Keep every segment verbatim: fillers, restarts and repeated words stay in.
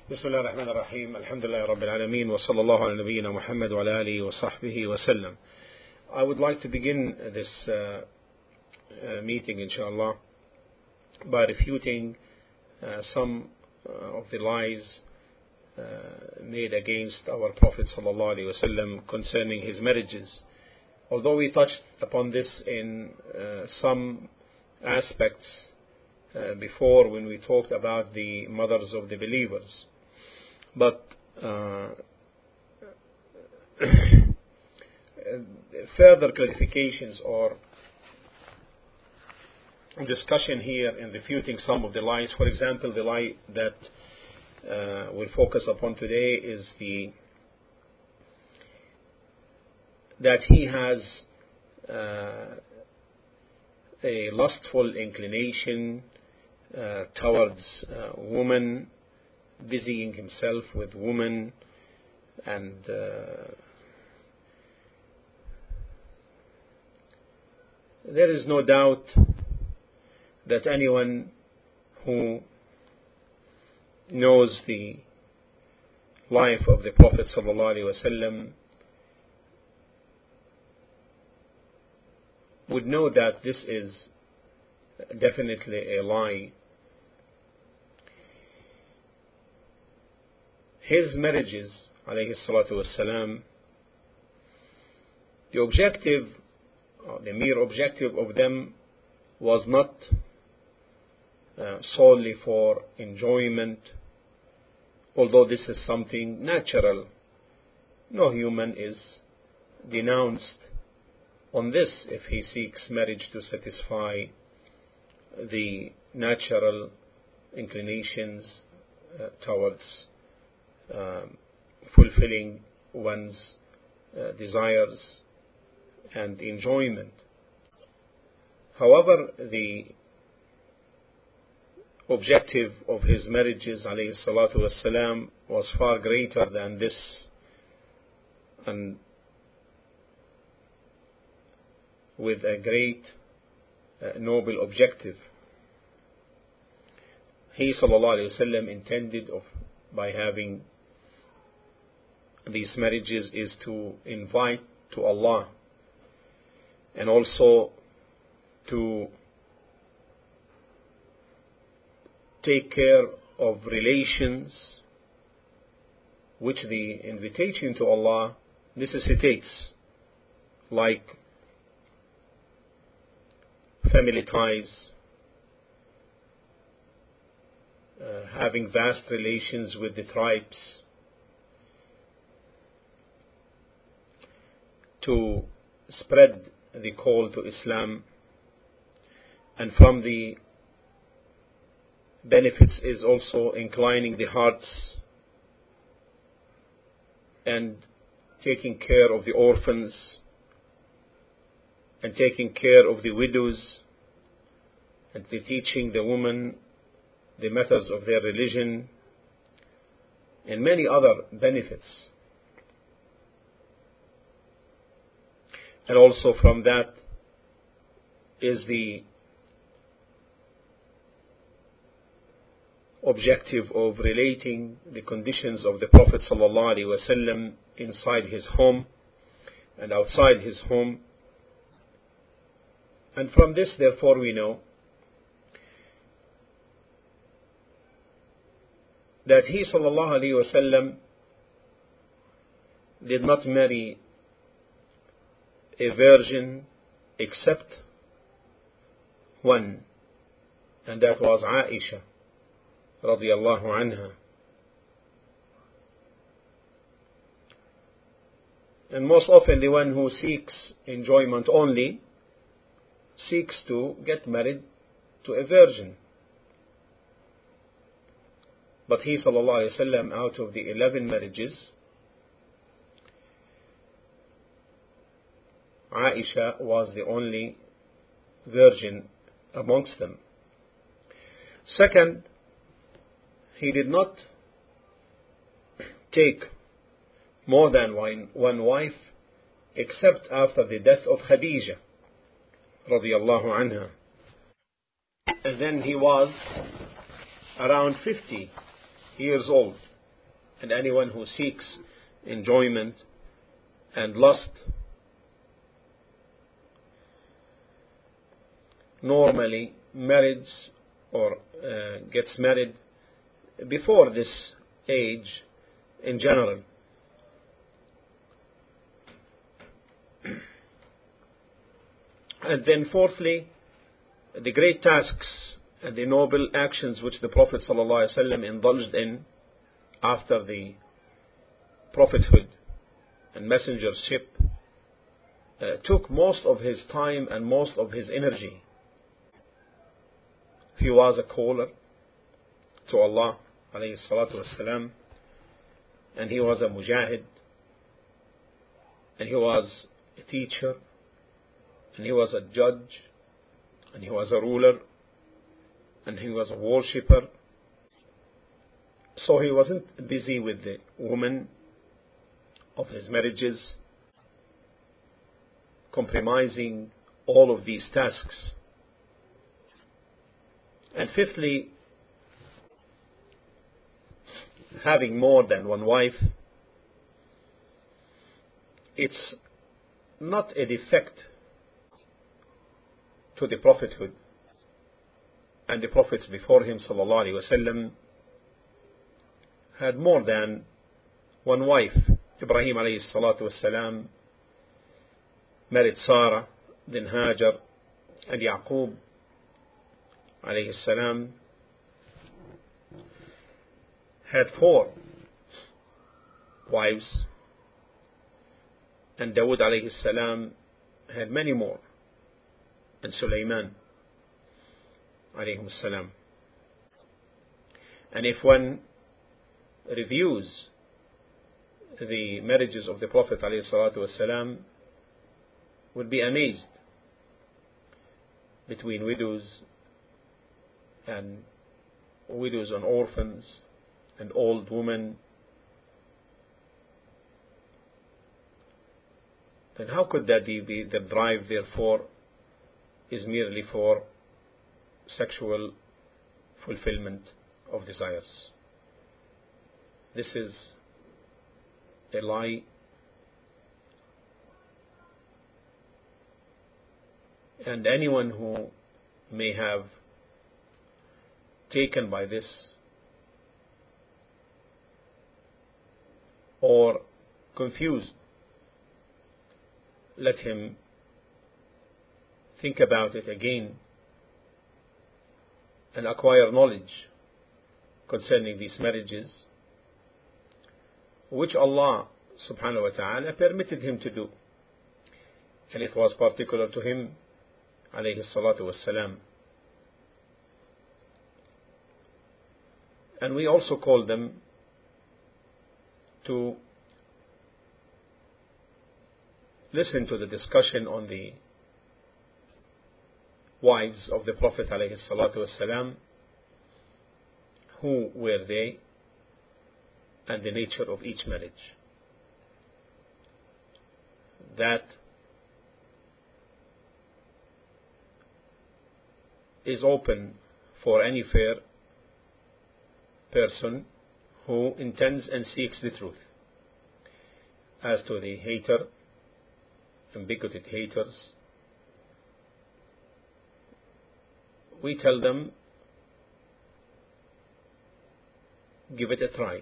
بسم الله الرحمن الرحيم الحمد لله رب العالمين وصلى الله على نبينا محمد وعلى آله وصحبه وسلم. I would like to begin this uh, uh, meeting inshallah by refuting uh, some uh, of the lies uh, made against our Prophet sallallahu alaihi wasallam concerning his marriages. Although we touched upon this in uh, some aspects uh, before when we talked about the mothers of the believers, but uh, further clarifications or discussion here in refuting some of the lies. For example, the lie that uh, we'll focus upon today is the that he has uh, a lustful inclination uh, towards uh, women, busying himself with women, and uh, there is no doubt that anyone who knows the life of the Prophet sallallahu alaihi wasallam would know that this is definitely a lie. His marriages, alayhi salatu wassalam, the objective, or the mere objective of them was not uh, solely for enjoyment, although this is something natural. No human is denounced on this if he seeks marriage to satisfy the natural inclinations uh, towards um, fulfilling one's uh, desires and enjoyment. However, the objective of his marriages, alayhi salatu wassalam, was far greater than this, and with a great uh, noble objective. He sallallahu alayhi wasallam intended of by having these marriages is to invite to Allah, and also to take care of relations which the invitation to Allah necessitates, like family ties, uh, having vast relations with the tribes, to spread the call to Islam. And from the benefits is also inclining the hearts and taking care of the orphans and taking care of the widows and the teaching the women the matters of their religion and many other benefits. And also from that is the objective of relating the conditions of the Prophet sallallahu alaihi wasallam inside his home and outside his home. And from this, therefore, we know that he sallallahu alaihi wasallam did not marry a virgin except one, and that was Aisha radiyallahu anha. And most often the one who seeks enjoyment only seeks to get married to a virgin. But he sallallahu alaihi wasallam, out of the eleven marriages, Aisha was the only virgin amongst them. Second, he did not take more than one, one wife except after the death of Khadija radiyallahu anha. And then he was around fifty years old. and anyone who seeks enjoyment and lust normally marries or uh, gets married before this age in general. And then fourthly, the great tasks and the noble actions which the Prophet ﷺ indulged in after the prophethood and messengership uh, took most of his time and most of his energy. He was a caller to Allah alayhi salatu wassalam, and he was a mujahid, and he was a teacher, and he was a judge, and he was a ruler, and he was a worshipper. So he wasn't busy with the women of his marriages, compromising all of these tasks. And fifthly, having more than one wife, it's not a defect to the prophethood, and the prophets before him sallallahu alaihi wasallam had more than one wife. Ibrahim alayhi salatu wasalam married Sarah, then Hajar, and Yaqub alayhi salam had four wives, and Dawood alayhi salam had many more, and Sulaiman alayhi salam. And if one reviews the marriages of the Prophet alayhi salatu wasalam, would be amazed between widows and widows and orphans and old women. Then how could that be? The drive therefore is merely for sexual fulfillment of desires. This is a lie, and anyone who may have taken by this or confused, let him think about it again and acquire knowledge concerning these marriages, which Allah subhanahu wa ta'ala permitted him to do, and it was particular to him alayhi salatu wassalam. And we also call them to listen to the discussion on the wives of the Prophet alayhi salatu wassalam, who were they, and the nature of each marriage. That is open for any fair person who intends and seeks the truth. As to the hater and bigoted haters, we tell them, give it a try.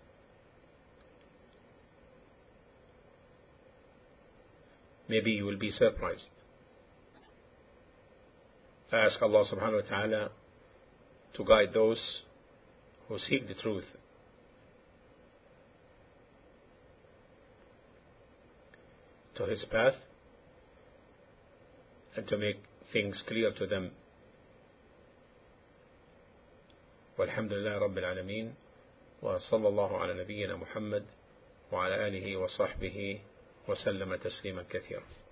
Maybe you will be surprised. Ask Allah subhanahu wa ta'ala to guide those who seek the truth to His path, and to make things clear to them. Walhamdulillah Rabbil Alameen, wa sallallahu ala nabiyyina Muhammad wa ala alihi wa sahbihi wa sallama tasliman kathira.